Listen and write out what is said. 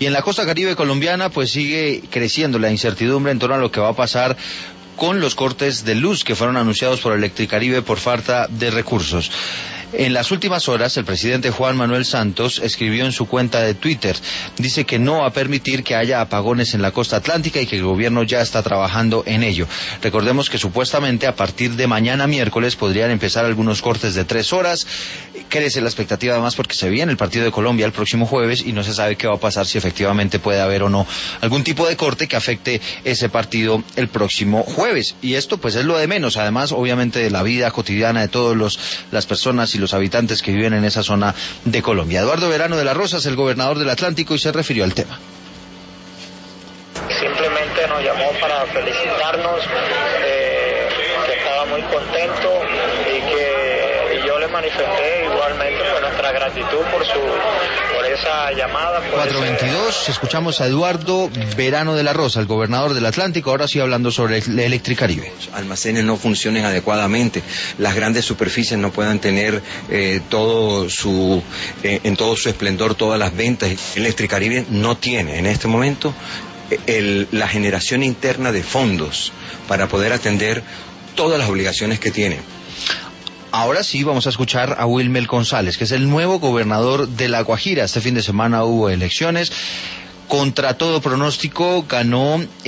Y en la costa caribe colombiana pues sigue creciendo la incertidumbre en torno a lo que va a pasar con los cortes de luz que fueron anunciados por Electricaribe por falta de recursos. En las últimas horas, el presidente Juan Manuel Santos escribió en su cuenta de Twitter, dice que no va a permitir que haya apagones en la costa atlántica y que el gobierno ya está trabajando en ello. Recordemos que supuestamente a partir de mañana miércoles podrían empezar algunos cortes de 3 horas. Crece la expectativa además porque se viene el partido de Colombia el próximo jueves y no se sabe qué va a pasar, si efectivamente puede haber o no algún tipo de corte que afecte ese partido el próximo jueves. Y esto pues es lo de menos, además obviamente de la vida cotidiana de todas las personas y los habitantes que viven en esa zona de Colombia. Eduardo Verano de la Rosa es el gobernador del Atlántico y se refirió al tema. Simplemente nos llamó para felicitarnos, que estaba muy contento y yo le manifesté igualmente pues, nuestra gratitud por esa llamada. 4:22, escuchamos a Eduardo Verano de la Rosa, el gobernador del Atlántico, ahora sí hablando sobre Electricaribe. Almacenes no funcionen adecuadamente, las grandes superficies no puedan tener en todo su esplendor todas las ventas. Electricaribe no tiene en este momento la generación interna de fondos para poder atender todas las obligaciones que tiene. Ahora sí vamos a escuchar a Wilmer González, que es el nuevo gobernador de La Guajira. Este fin de semana hubo elecciones. Contra todo pronóstico ganó